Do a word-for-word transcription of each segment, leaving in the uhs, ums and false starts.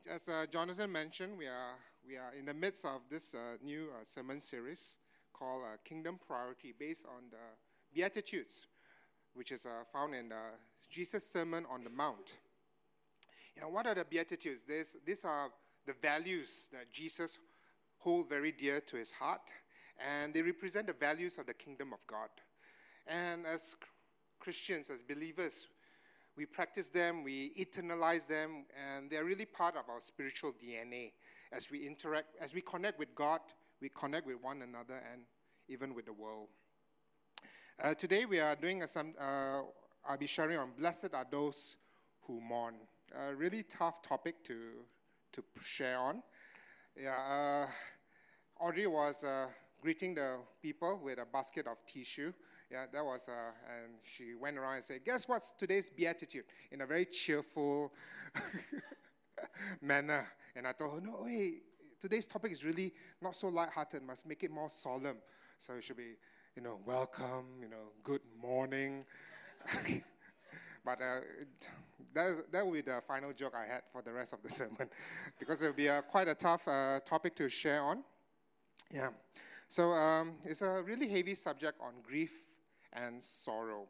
As uh, Jonathan mentioned, we are we are in the midst of this uh, new uh, sermon series called uh, Kingdom Priority, based on the Beatitudes, which is uh, found in the Jesus Sermon on the Mount. You know, what are the Beatitudes? There's, these are the values that Jesus holds very dear to his heart, and they represent the values of the kingdom of God. And as Christians, as believers, we practice them, we internalize them, and they're really part of our spiritual D N A. As we interact, as we connect with God, we connect with one another and even with the world. Uh, today we are doing a, some, uh, I'll be sharing on blessed are those who mourn. A really tough topic to to share on. Yeah, uh, Audrey was uh, greeting the people with a basket of tissue. Yeah, that was, uh, and she went around and said, guess what's today's beatitude? In a very cheerful manner. And I told her, no, hey, today's topic is really not so lighthearted, must make it more solemn. So it should be, you know, welcome, you know, good morning. But uh, that, that will be the final joke I had for the rest of the sermon, because it will be a, quite a tough uh, topic to share on. Yeah. So um, it's a really heavy subject on grief and sorrow.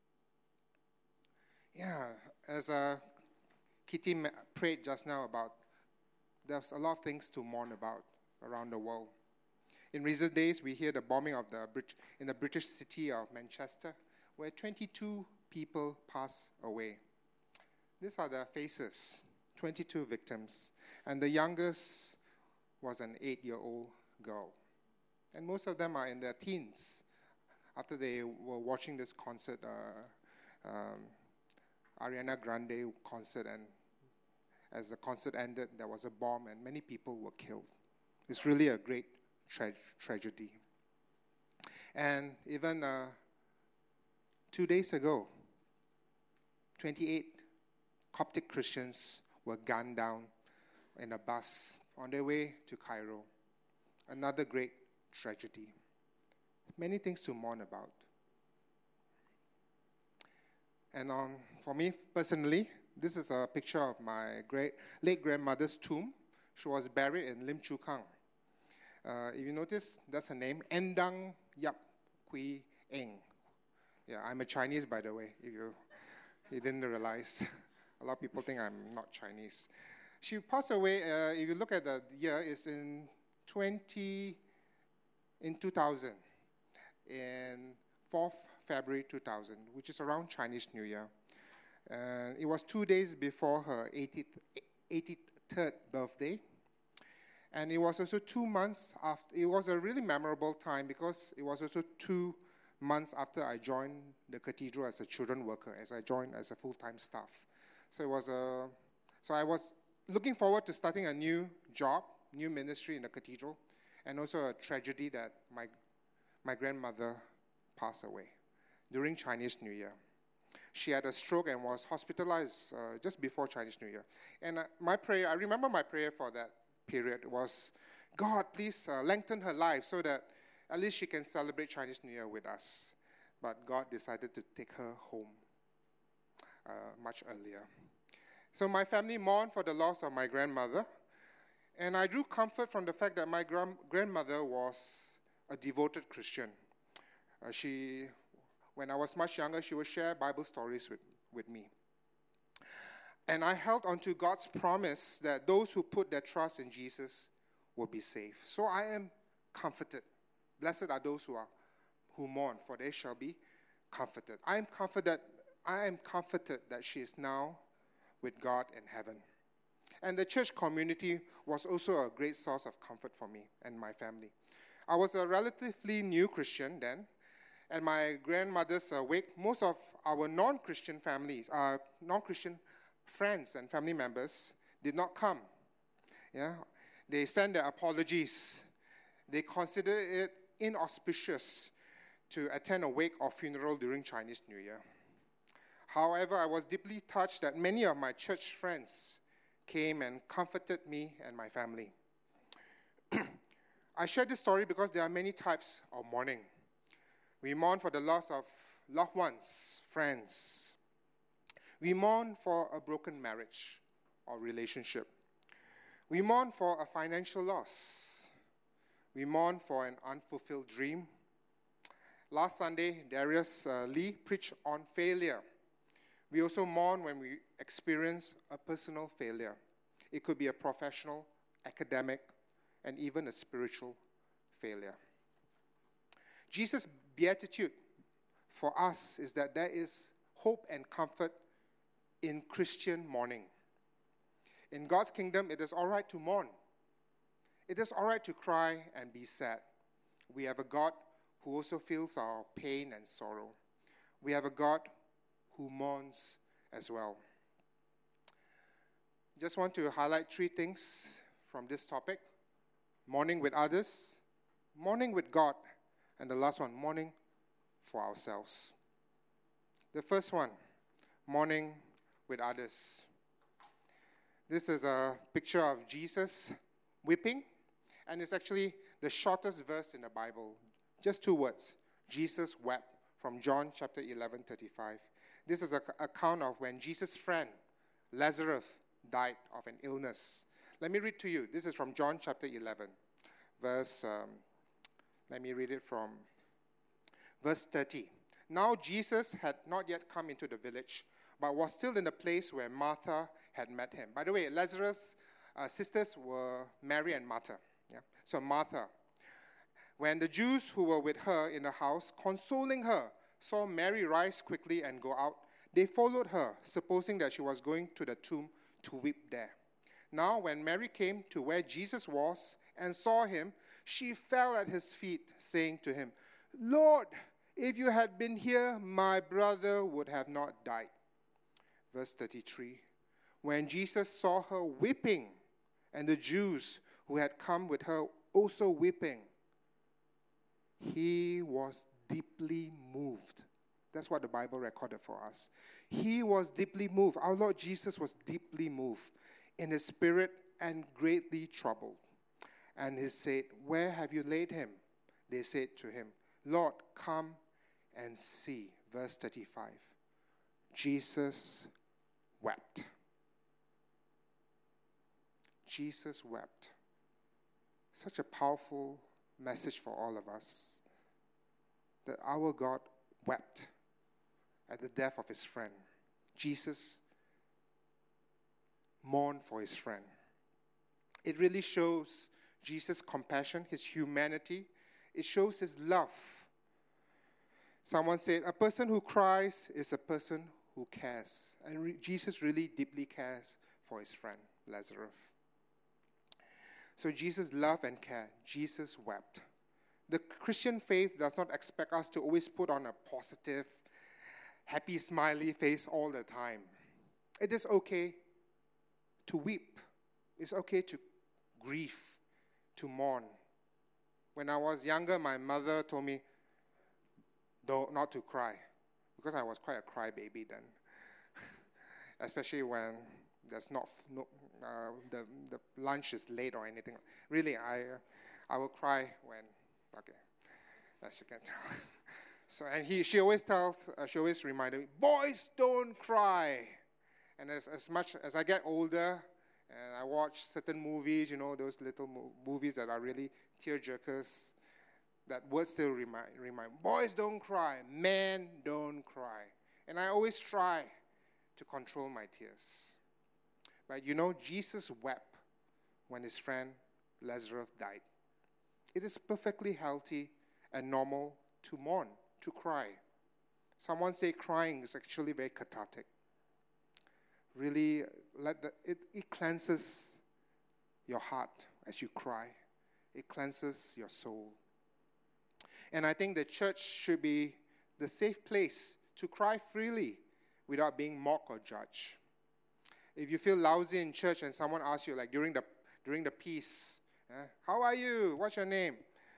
Yeah, as uh, Kitty ma- prayed just now about, there's a lot of things to mourn about around the world. In recent days, we hear the bombing of the Brit- in the British city of Manchester, where twenty-two people passed away. These are the faces, twenty-two victims, and the youngest was an eight-year-old girl. And most of them are in their teens after they were watching this concert, uh, um, Ariana Grande concert, and as the concert ended, there was a bomb and many people were killed. It's really a great tra- tragedy. And even uh, two days ago, twenty-eight Coptic Christians were gunned down in a bus on their way to Cairo. Another great tragedy. Many things to mourn about. And um, for me personally, this is a picture of my great late grandmother's tomb. She was buried in Lim Chu Kang. Uh, if you notice, that's her name, Endang Yap Kui Eng. Yeah, I'm a Chinese, by the way, if you, you didn't realize. A lot of people think I'm not Chinese. She passed away, uh, if you look at the year, it's in twenty, in two thousand, in fourth February two thousand, which is around Chinese New Year. And it was two days before her eighty-third birthday. And it was also two months after, it was a really memorable time because it was also two months after I joined the cathedral as a children worker, as I joined as a full-time staff. So it was a, so I was looking forward to starting a new job, new ministry in the cathedral, and also a tragedy that my my grandmother passed away during Chinese New Year. She had a stroke and was hospitalized uh, just before Chinese New Year. And uh, my prayer, I remember my prayer for that period was, God, please uh, lengthen her life so that at least she can celebrate Chinese New Year with us. But God decided to take her home uh, much earlier. So my family mourned for the loss of my grandmother. And I drew comfort from the fact that my gra- grandmother was a devoted Christian. Uh, she, when I was much younger, she would share Bible stories with, with me. And I held on to God's promise that those who put their trust in Jesus will be saved. So I am comforted. Blessed are those who are who mourn, for they shall be comforted. I am comforted. I am comforted that she is now with God in heaven. And the church community was also a great source of comfort for me and my family. I was a relatively new Christian then, and my grandmother's uh, wake, most of our non-Christian families, uh, non-Christian friends and family members did not come. Yeah, they sent their apologies. They considered it inauspicious to attend a wake or funeral during Chinese New Year. However, I was deeply touched that many of my church friends came and comforted me and my family. I share this story because there are many types of mourning. We mourn for the loss of loved ones, friends. We mourn for a broken marriage or relationship. We mourn for a financial loss. We mourn for an unfulfilled dream. Last Sunday, Darius uh, Lee preached on failure. We also mourn when we experience a personal failure. It could be a professional, academic, and even a spiritual failure. Jesus' beatitude for us is that there is hope and comfort in Christian mourning. In God's kingdom, it is all right to mourn. It is all right to cry and be sad. We have a God who also feels our pain and sorrow. We have a God who mourns as well. Just want to highlight three things from this topic. Mourning with others, mourning with God, and the last one, mourning for ourselves. The first one, mourning with others. This is a picture of Jesus weeping, and it's actually the shortest verse in the Bible. Just two words, Jesus wept, from John chapter eleven, thirty-five. This is an account of when Jesus' friend, Lazarus, died of an illness. Let me read to you. This is from John chapter eleven, verse, um, let me read it from verse thirty. Now Jesus had not yet come into the village, but was still in the place where Martha had met him. By the way, Lazarus' uh, sisters were Mary and Martha. Yeah? So Martha. When the Jews who were with her in the house, consoling her, saw Mary rise quickly and go out, they followed her, supposing that she was going to the tomb to weep there. Now, when Mary came to where Jesus was and saw him, she fell at his feet, saying to him, Lord, if you had been here, my brother would have not died. Verse thirty-three, when Jesus saw her weeping, and the Jews who had come with her also weeping, he was deeply moved. That's what the Bible recorded for us. He was deeply moved. Our Lord Jesus was deeply moved in his spirit and greatly troubled. And he said, where have you laid him? They said to him, Lord, come and see. Verse thirty-five. Jesus wept. Jesus wept. Such a powerful message for all of us, that our God wept at the death of his friend. Jesus mourned for his friend. It really shows Jesus' compassion, his humanity. It shows his love. Someone said, a person who cries is a person who cares. And re- Jesus really deeply cares for his friend, Lazarus. So Jesus loved and cared. Jesus wept. The Christian faith does not expect us to always put on a positive, happy, smiley face all the time. It is okay to weep. It's okay to grieve, to mourn. When I was younger, my mother told me don't, not to cry, because I was quite a crybaby then, especially when there's not no, uh, the the lunch is late or anything. Really, I uh, I will cry when okay, as you can tell. So and he she always tells uh, she always reminded me, boys don't cry. And as as much as I get older and I watch certain movies, you know, those little mo- movies that are really tearjerkers, that word still remind remind boys don't cry, men don't cry. And I always try to control my tears. But you know, Jesus wept when his friend Lazarus died. It is perfectly healthy and normal to mourn, to cry. Someone say crying is actually very cathartic. Really, let the, it, it cleanses your heart as you cry. It cleanses your soul. And I think the church should be the safe place to cry freely without being mocked or judged. If you feel lousy in church and someone asks you, like during the during the peace, eh, how are you? What's your name?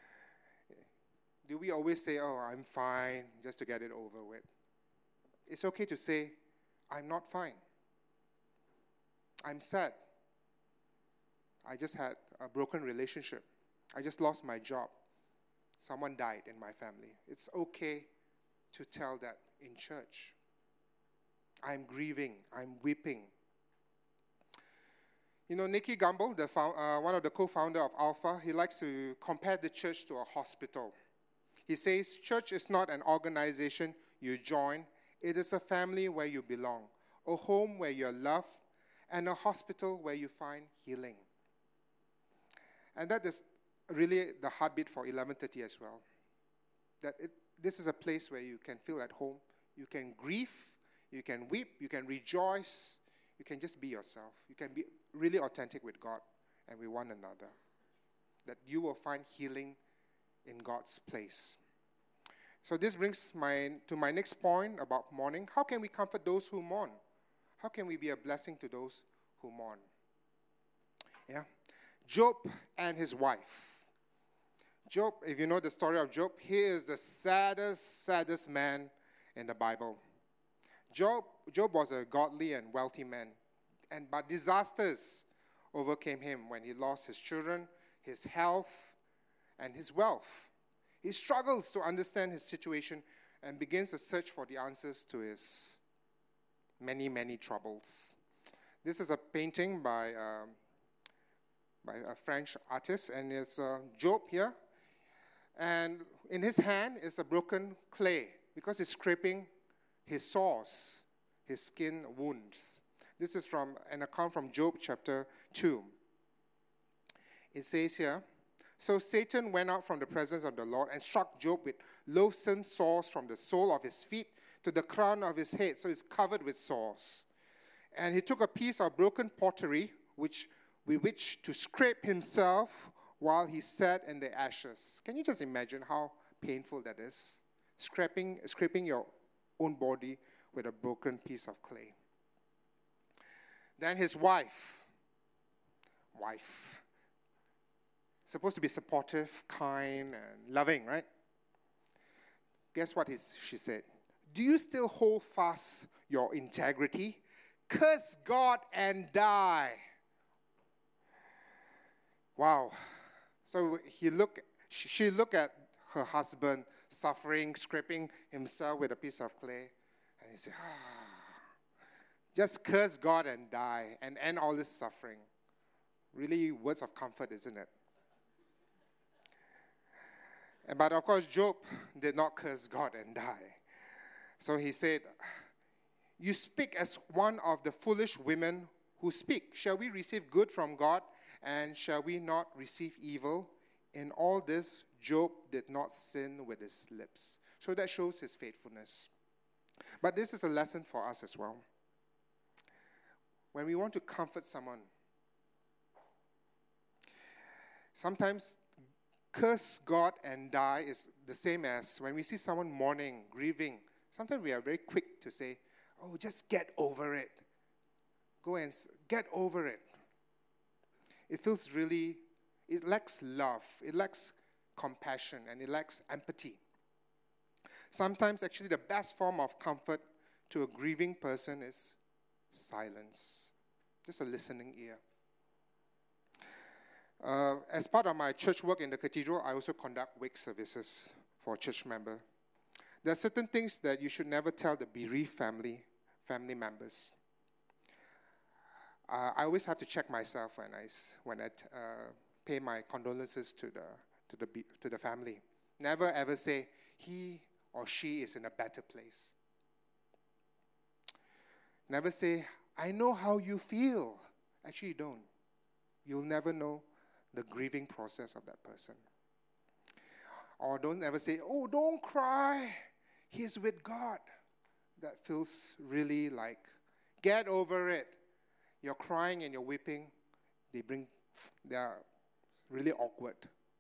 Do we always say, oh, I'm fine, just to get it over with? It's okay to say, I'm not fine. I'm sad. I just had a broken relationship. I just lost my job. Someone died in my family. It's okay to tell that in church. I'm grieving. I'm weeping. You know, Nicky Gumbel, the found, uh, one of the co-founder of Alpha, he likes to compare the church to a hospital. He says, church is not an organization you join. It is a family where you belong, a home where you're loved, and a hospital where you find healing. And that is really the heartbeat for eleven thirty as well. That it, this is a place where you can feel at home. You can grieve, you can weep, you can rejoice, you can just be yourself. You can be really authentic with God and with one another. That you will find healing in God's place. So this brings my to my next point about mourning. How can we comfort those who mourn? How can we be a blessing to those who mourn? Yeah. Job and his wife. Job, if you know the story of Job, he is the saddest, saddest man in the Bible. Job, Job was a godly and wealthy man, and but disasters overcame him when he lost his children, his health, and his wealth. He struggles to understand his situation and begins a search for the answers to his many, many troubles. This is a painting by, um, by a French artist, and it's uh, Job here. And in his hand is a broken clay because he's scraping his sores, his skin wounds. This is from an account from Job chapter two. It says here, so Satan went out from the presence of the Lord and struck Job with loathsome sores from the sole of his feet to the crown of his head. So he's covered with sores. And he took a piece of broken pottery which, with which to scrape himself while he sat in the ashes. Can you just imagine how painful that is? Scraping, scraping your own body with a broken piece of clay. Then his wife. Wife. Supposed to be supportive, kind, and loving, right? Guess what his, she said? Do you still hold fast your integrity? Curse God and die. Wow. So he look, she looked at her husband suffering, scraping himself with a piece of clay. And he said, ah, just curse God and die and end all this suffering. Really words of comfort, isn't it? But of course, Job did not curse God and die. So he said, you speak as one of the foolish women who speak. Shall we receive good from God, and shall we not receive evil? In all this, Job did not sin with his lips. So that shows his faithfulness. But this is a lesson for us as well. When we want to comfort someone, sometimes curse God and die is the same as when we see someone mourning, grieving. Sometimes we are very quick to say, oh, just get over it. Go and get over it. It feels really, it lacks love, it lacks compassion, and it lacks empathy. Sometimes actually the best form of comfort to a grieving person is silence, just a listening ear. Uh, as part of my church work in the cathedral, I also conduct wake services for a church member. There are certain things that you should never tell the bereaved family, family members. Uh, I always have to check myself when I, when I uh, pay my condolences to the, to, the, to the family. Never ever say, he or she is in a better place. Never say, I know how you feel. Actually, you don't. You'll never know the grieving process of that person. Or don't ever say, oh, don't cry. He's with God. That feels really like, get over it. You're crying and you're weeping. They bring, they are really awkward.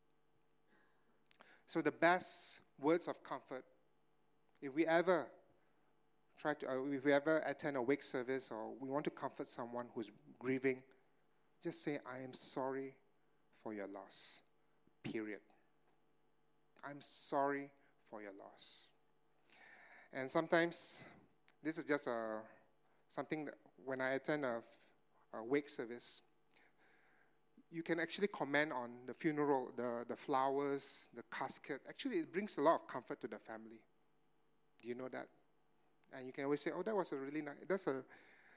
So the best words of comfort, if we ever try to, uh, if we ever attend a wake service or we want to comfort someone who's grieving, just say, I am sorry for your loss, period. I'm sorry for your loss. And sometimes, this is just a, something that when I attend a, a wake service, you can actually comment on the funeral, the, the flowers, the casket. Actually, it brings a lot of comfort to the family. Do you know that? And you can always say, oh, that was a really nice, that's a,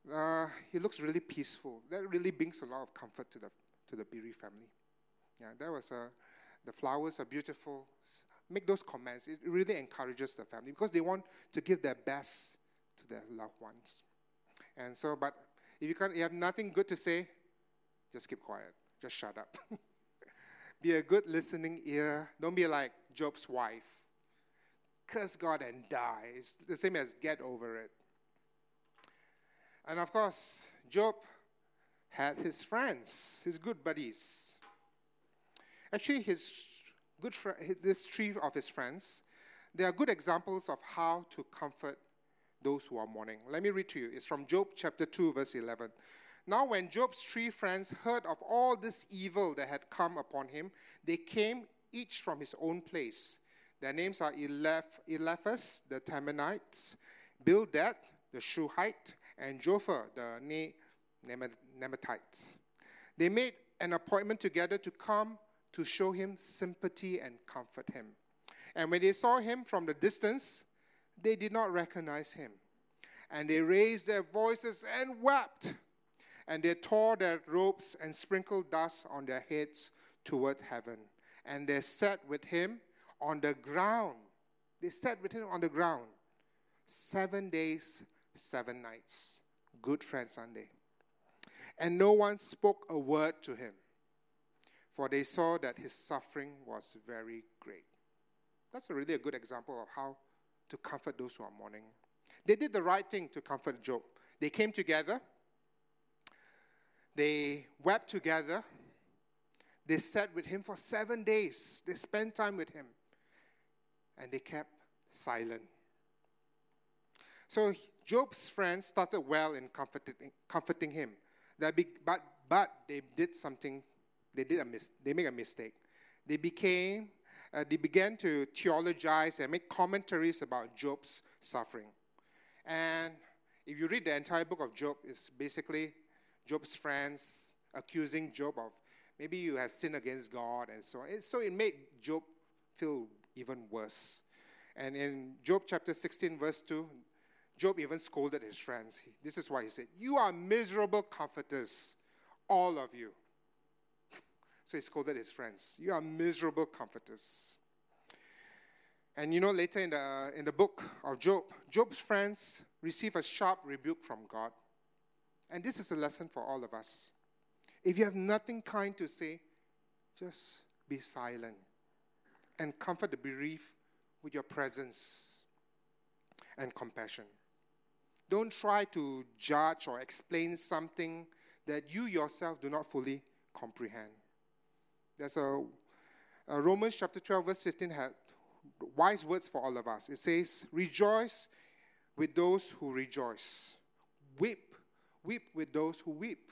Uh, he looks really peaceful. That really brings a lot of comfort to the to the Beery family. Yeah, that was a. The flowers are beautiful. Make those comments. It really encourages the family because they want to give their best to their loved ones. And so, but if you can't, you have nothing good to say, just keep quiet. Just shut up. Be a good listening ear. Don't be like Job's wife. Curse God and die. It's the same as get over it. And of course, Job had his friends, his good buddies. Actually, his good fr- this three of his friends, they are good examples of how to comfort those who are mourning. Let me read to you. It's from Job chapter two, verse eleven. Now when Job's three friends heard of all this evil that had come upon him, they came each from his own place. Their names are Eliph- Eliphaz, the Temanite, Bildad, the Shuhite, and Zophar, the ne- Naamathite. They made an appointment together to come to show him sympathy and comfort him. And when they saw him from the distance, they did not recognize him. And they raised their voices and wept. And they tore their robes and sprinkled dust on their heads toward heaven. And they sat with him on the ground. They sat with him on the ground. Seven days, seven nights. Good Friday Sunday. And no one spoke a word to him, for they saw that his suffering was very great. That's a really a good example of how to comfort those who are mourning. They did the right thing to comfort Job. They came together. They wept together. They sat with him for seven days. They spent time with him. And they kept silent. So Job's friends started well in comforting, comforting him. That be, but, but they did something. They did a mis- They made a mistake. They became, uh, they began to theologize and make commentaries about Job's suffering. And if you read the entire book of Job, it's basically Job's friends accusing Job of maybe you have sinned against God and so on. So it made Job feel even worse. And in Job chapter sixteen, verse two, Job even scolded his friends. This is why he said, "You are miserable comforters, all of you." So he scolded his friends. You are miserable comforters. And you know, later in the in the book of Job, Job's friends receive a sharp rebuke from God. And this is a lesson for all of us. If you have nothing kind to say, just be silent and comfort the bereaved with your presence and compassion. Don't try to judge or explain something that you yourself do not fully comprehend. There's a, a Romans chapter twelve, verse fifteen had wise words for all of us. It says, "Rejoice with those who rejoice. Weep, weep with those who weep."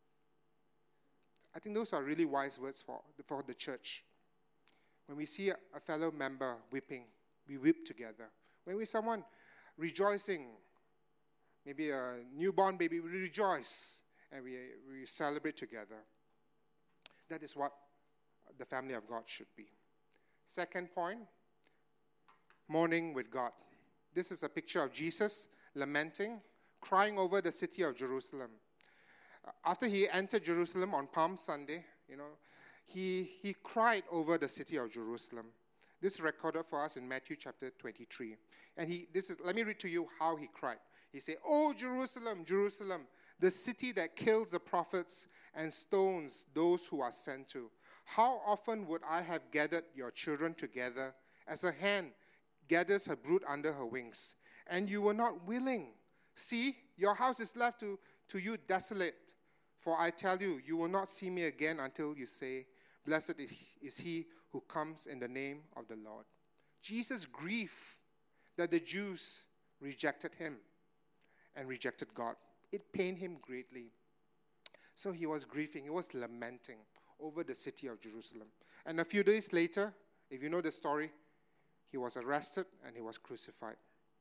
I think those are really wise words for, for the church. When we see a, a fellow member weeping, we weep together. When we see someone rejoicing, maybe a newborn baby, we rejoice and we, we celebrate together. That is what the family of God should be. Second point, mourning with God. This is a picture of Jesus lamenting, crying over the city of Jerusalem. After he entered Jerusalem on Palm Sunday, you know, he, he cried over the city of Jerusalem. This is recorded for us in Matthew chapter twenty-three. And he, this is, let me read to you how he cried. He said, "Oh, Jerusalem, Jerusalem, the city that kills the prophets and stones those who are sent to. How often would I have gathered your children together as a hen gathers her brood under her wings, and you were not willing. See, your house is left to, to you desolate. For I tell you, you will not see me again until you say, blessed is he who comes in the name of the Lord." Jesus' grief that the Jews rejected him and rejected God, it pained him greatly. So he was grieving, he was lamenting over the city of Jerusalem. And a few days later, if you know the story, he was arrested and he was crucified.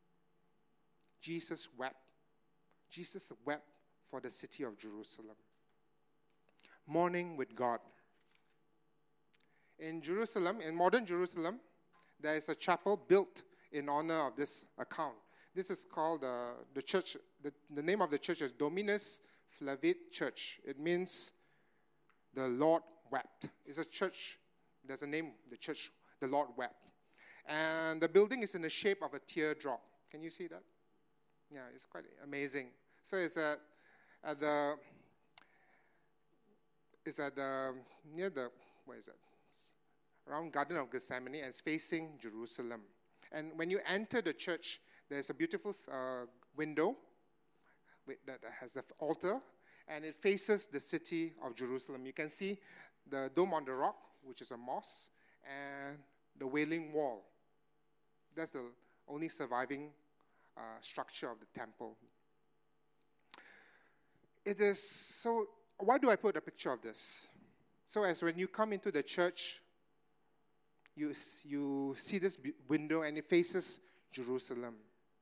Jesus wept. Jesus wept for the city of Jerusalem. Mourning with God. In Jerusalem, in modern Jerusalem, there is a chapel built in honor of this account. This is called uh, the church, the, the name of the church is Dominus Flevit Church. It means the Lord wept. It's a church, there's a name, the church, the Lord wept. And the building is in the shape of a teardrop. Can you see that? Yeah, it's quite amazing. So it's at, at the, it's at the, near the, where is it? Around Garden of Gethsemane, and it's facing Jerusalem. And when you enter the church, there's a beautiful uh, window with, that has an altar, and it faces the city of Jerusalem. You can see the Dome on the Rock, which is a mosque, and the Wailing Wall. That's the only surviving uh, structure of the temple. It is so. Why do I put a picture of this? So as when you come into the church, you you see this window, and it faces Jerusalem.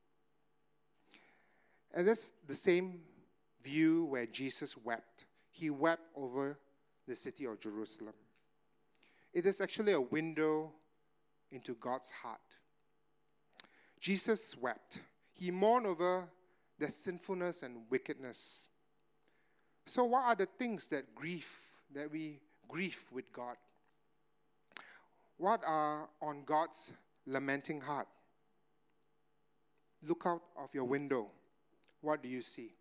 And that's the same view where Jesus wept. He wept over the city of Jerusalem. It is actually a window into God's heart. Jesus wept. He mourned over their sinfulness and wickedness. So what are the things that grieve, that we grieve with God? What are on God's lamenting heart? Look out of your window. What do you see?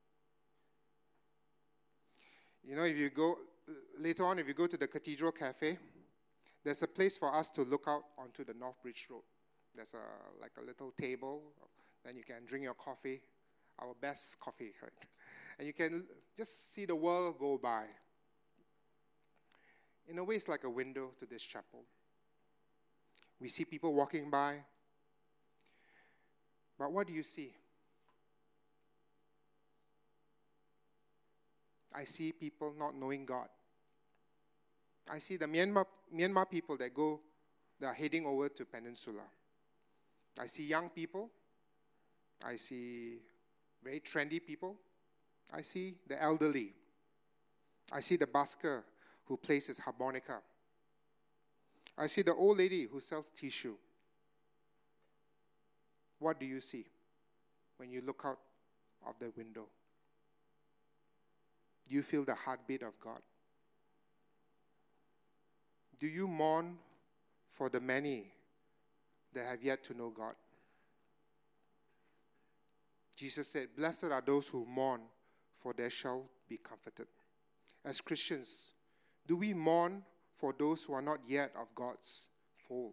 You know, if you go, later on, if you go to the Cathedral Cafe, there's a place for us to look out onto the North Bridge Road. There's a like a little table, then you can drink your coffee, our best coffee, right? And you can just see the world go by. In a way, it's like a window to this chapel. We see people walking by, but what do you see? I see people not knowing God. I see the Myanmar, Myanmar people that go, that are heading over to Peninsula. I see young people. I see very trendy people. I see the elderly. I see the busker who plays his harmonica. I see the old lady who sells tissue. What do you see when you look out of the window? Do you feel the heartbeat of God? Do you mourn for the many that have yet to know God? Jesus said, "Blessed are those who mourn, for they shall be comforted." As Christians, do we mourn for those who are not yet of God's fold?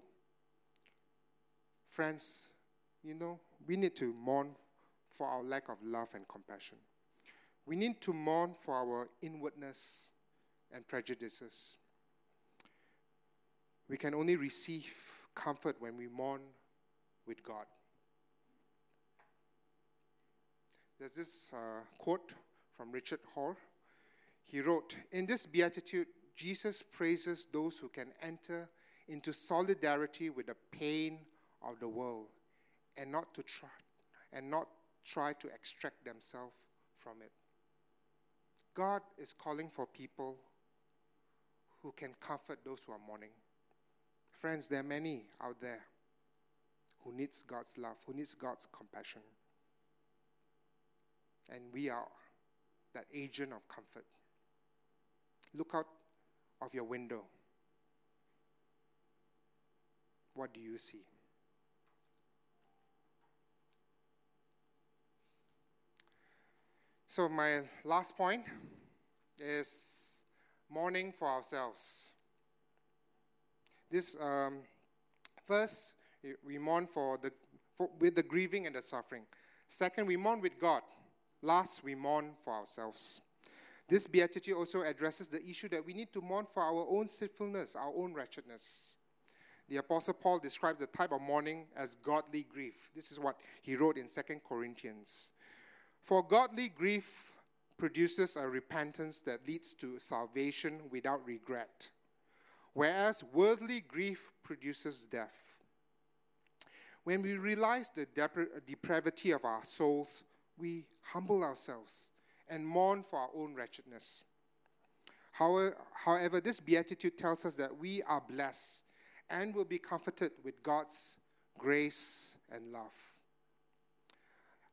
Friends, you know, we need to mourn for our lack of love and compassion. We need to mourn for our inwardness and prejudices. We can only receive comfort when we mourn with God. There's this uh, quote from Richard Hall. He wrote, "In this beatitude, Jesus praises those who can enter into solidarity with the pain of the world and not to try and not try to extract themselves from it." God is calling for people who can comfort those who are mourning. Friends, there are many out there who needs God's love, who needs God's compassion. And we are that agent of comfort. Look out of your window. What do you see? So my last point is mourning for ourselves. This um, first, we mourn for the for, with the grieving and the suffering. Second, we mourn with God. Last, we mourn for ourselves. This beatitude also addresses the issue that we need to mourn for our own sinfulness, our own wretchedness. The Apostle Paul described the type of mourning as godly grief. This is what he wrote in Second Corinthians. For godly grief produces a repentance that leads to salvation without regret, whereas worldly grief produces death. When we realize the depra- depravity of our souls, we humble ourselves and mourn for our own wretchedness. However, however, this beatitude tells us that we are blessed and will be comforted with God's grace and love.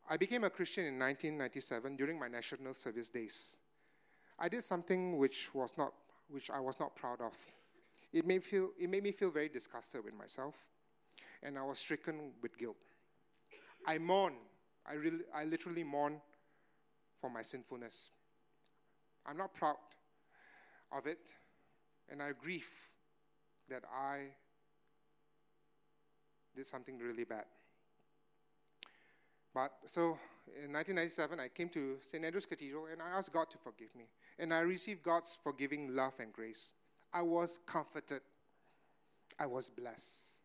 I became a Christian in nineteen ninety-seven during my national service days. I did something which was not, which I was not proud of. It made, feel, it made me feel very disgusted with myself, and I was stricken with guilt. I mourn. I, really, I literally mourn for my sinfulness. I'm not proud of it, and I grieve that I did something really bad. But so in nineteen ninety-seven, I came to Saint Andrew's Cathedral and I asked God to forgive me. And I received God's forgiving love and grace. I was comforted. I was blessed.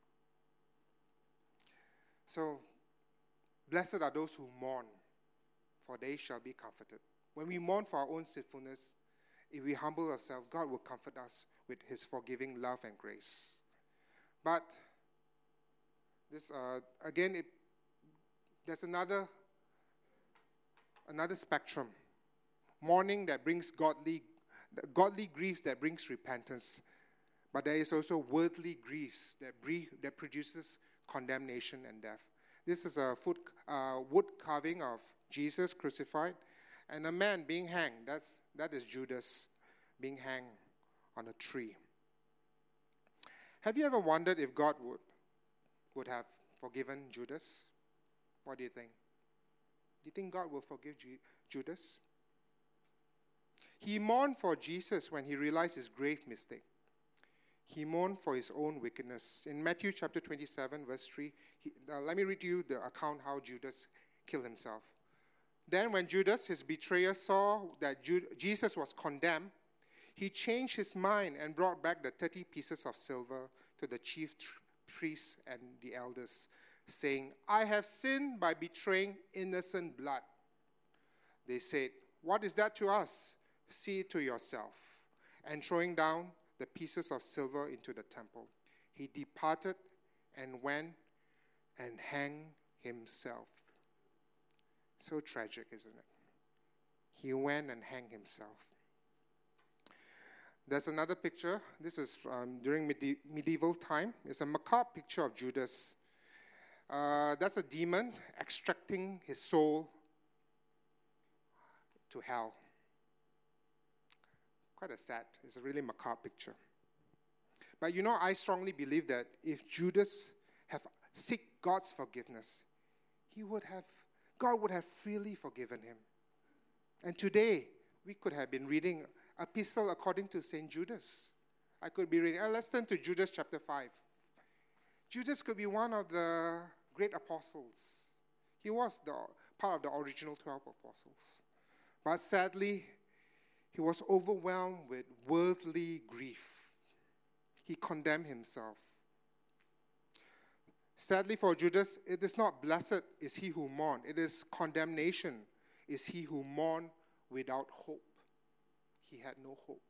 So, blessed are those who mourn, for they shall be comforted. When we mourn for our own sinfulness, if we humble ourselves, God will comfort us with his forgiving love and grace. But this uh, again, it, there's another another spectrum. Mourning that brings godly, godly griefs that brings repentance. But there is also worldly griefs that, breathe, that produces condemnation and death. This is a foot, uh, wood carving of Jesus crucified and a man being hanged. That's, that is Judas being hanged on a tree. Have you ever wondered if God would, would have forgiven Judas? What do you think? Do you think God will forgive G- Judas? He mourned for Jesus when he realized his grave mistake. He mourned for his own wickedness. In Matthew chapter twenty-seven, verse three, he, uh, let me read you the account how Judas killed himself. Then when Judas, his betrayer, saw that Ju- Jesus was condemned, he changed his mind and brought back the thirty pieces of silver to the chief tr- priests and the elders, saying, I have sinned by betraying innocent blood. They said, what is that to us? See it to yourself. And throwing down the pieces of silver into the temple, he departed and went and hanged himself. So tragic, isn't it? He went and hanged himself. There's another picture. This is from during medi- medieval time. It's a macabre picture of Judas. Uh, that's a demon extracting his soul to hell. Quite a sad, it's a really macabre picture. But you know, I strongly believe that if Judas have seek God's forgiveness, he would have, God would have freely forgiven him. And today, we could have been reading an epistle according to Saint Judas. I could be reading, uh, let's turn to Judas chapter five. Judas could be one of the great apostles. He was the part of the original twelve apostles. But sadly, he was overwhelmed with worldly grief. He condemned himself. Sadly for Judas, it is not blessed is he who mourns. It is condemnation is he who mourns without hope. He had no hope.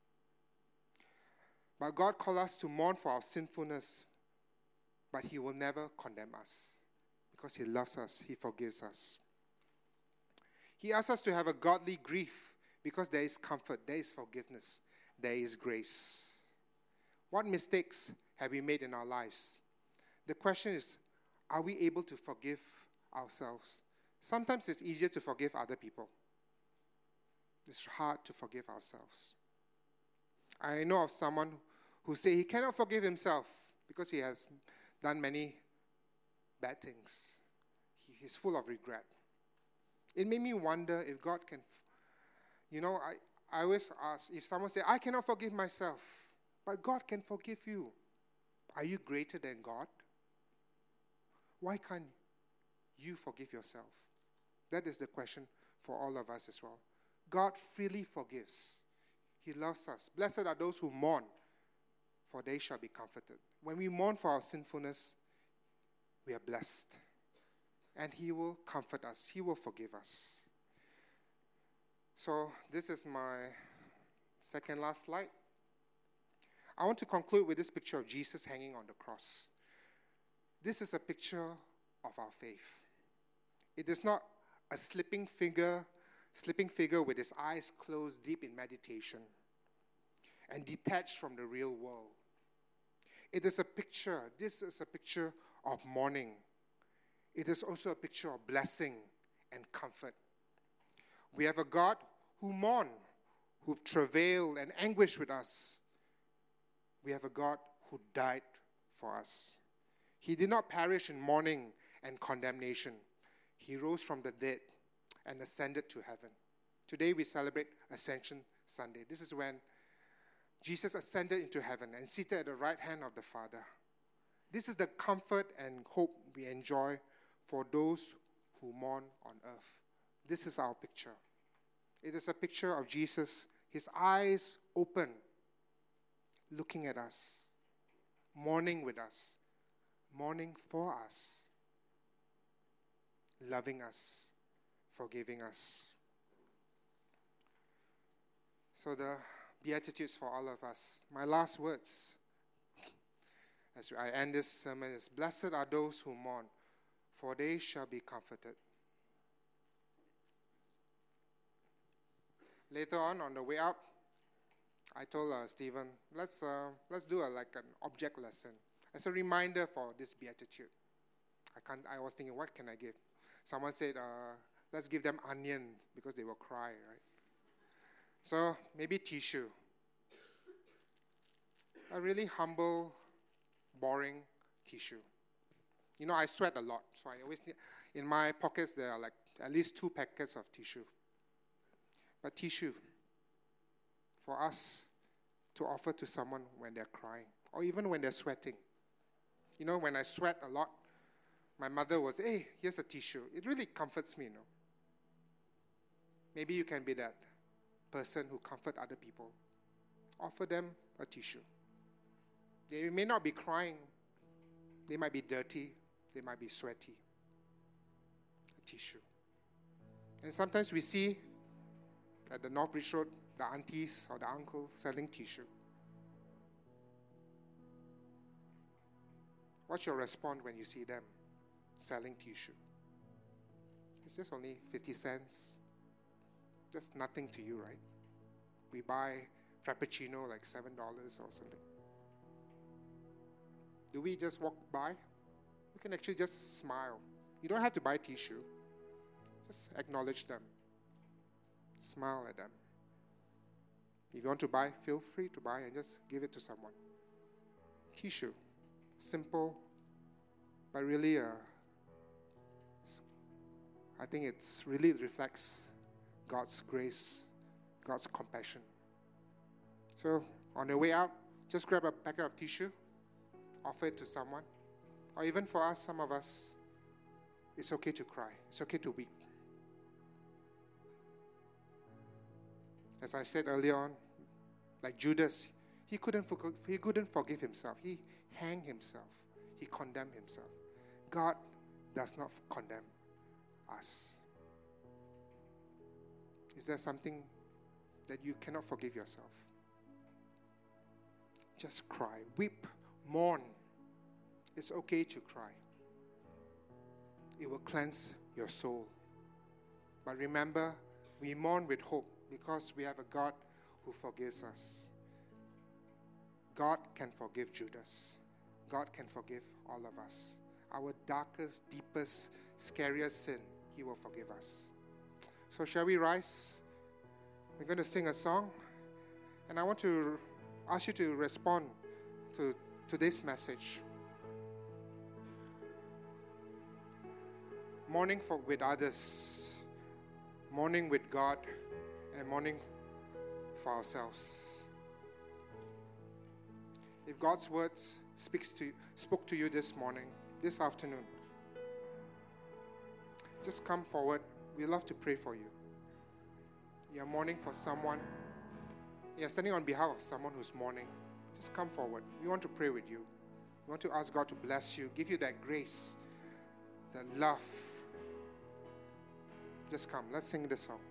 But God called us to mourn for our sinfulness, but he will never condemn us because he loves us. He forgives us. He asks us to have a godly grief because there is comfort, there is forgiveness, there is grace. What mistakes have we made in our lives? The question is, are we able to forgive ourselves? Sometimes it's easier to forgive other people. It's hard to forgive ourselves. I know of someone who say he cannot forgive himself because he has done many bad things. He, he's full of regret. It made me wonder if God can, you know, I, I always ask, if someone says, I cannot forgive myself, but God can forgive you. Are you greater than God? Why can't you forgive yourself? That is the question for all of us as well. God freely forgives. He loves us. Blessed are those who mourn, for they shall be comforted. When we mourn for our sinfulness, we are blessed. And he will comfort us. He will forgive us. So this is my second last slide. I want to conclude with this picture of Jesus hanging on the cross. This is a picture of our faith. It is not a sleeping figure, sleeping figure with his eyes closed deep in meditation and detached from the real world. It is a picture, this is a picture of mourning. It is also a picture of blessing and comfort. We have a God who mourns, who travailed and anguished with us. We have a God who died for us. He did not perish in mourning and condemnation. He rose from the dead and ascended to heaven. Today we celebrate Ascension Sunday. This is when Jesus ascended into heaven and seated at the right hand of the Father. This is the comfort and hope we enjoy for those who mourn on earth. This is our picture. It is a picture of Jesus, his eyes open, looking at us, mourning with us, mourning for us, loving us, forgiving us. So the Beatitudes for all of us. My last words as I end this sermon is, blessed are those who mourn, for they shall be comforted. Later on, on the way up, I told uh, Stephen, let's uh, let's do a, like an object lesson as a reminder for this beatitude. I can't. I was thinking, what can I give? Someone said, uh, let's give them onion because they will cry, right? So maybe tissue. A really humble, boring tissue. You know, I sweat a lot, so I always need, in my pockets there are like at least two packets of tissue. But tissue for us to offer to someone when they're crying or even when they're sweating. You know, when I sweat a lot, my mother was, hey, here's a tissue. It really comforts me, you know. Maybe you can be that person who comfort other people. Offer them a tissue. They may not be crying. They might be dirty. They might be sweaty. A tissue. And sometimes we see at the North Bridge Road, the aunties or the uncles selling tissue. What's your response when you see them selling tissue? It's just only fifty cents. Just nothing to you, right? We buy Frappuccino like seven dollars or something. Do we just walk by? You can actually just smile. You don't have to buy tissue. Just acknowledge them. Smile at them. If you want to buy, feel free to buy and just give it to someone. Tissue. Simple, but really, uh, I think it's really reflects God's grace, God's compassion. So on the way out, just grab a packet of tissue, offer it to someone. Or even for us, some of us, it's okay to cry. It's okay to weep. As I said earlier on, like Judas, he couldn't forgive, he couldn't forgive himself. He hanged himself. He condemned himself. God does not condemn us. Is there something that you cannot forgive yourself? Just cry, weep, mourn. It's okay to cry. It will cleanse your soul. But remember, we mourn with hope because we have a God who forgives us. God can forgive Judas. God can forgive all of us. Our darkest, deepest, scariest sin, He will forgive us. So shall we rise? We're going to sing a song. And I want to ask you to respond to today's message. Mourning for, with others. Mourning with God. And mourning for ourselves. If God's words speaks to spoke to you this morning, this afternoon, just come forward. We love to pray for you. You're mourning for someone. You're standing on behalf of someone who's mourning. Just come forward. We want to pray with you. We want to ask God to bless you, give you that grace, that love. Just come. Let's sing this song.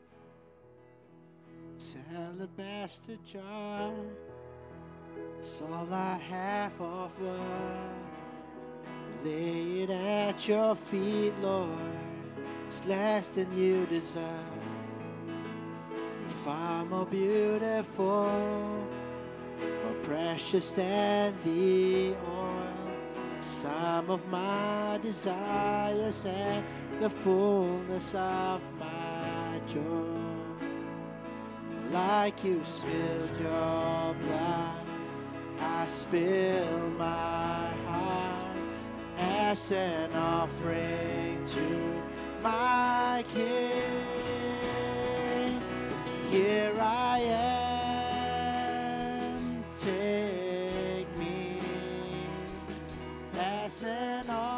Alabaster jar, it's all I have of worth. Lay it at your feet, Lord. It's less than you deserve. You're far more beautiful, more precious than the oil. Some of my desires and the fullness of my joy. Like you spilled your blood, I spill my heart as an offering to my King. Here I am, take me as an offering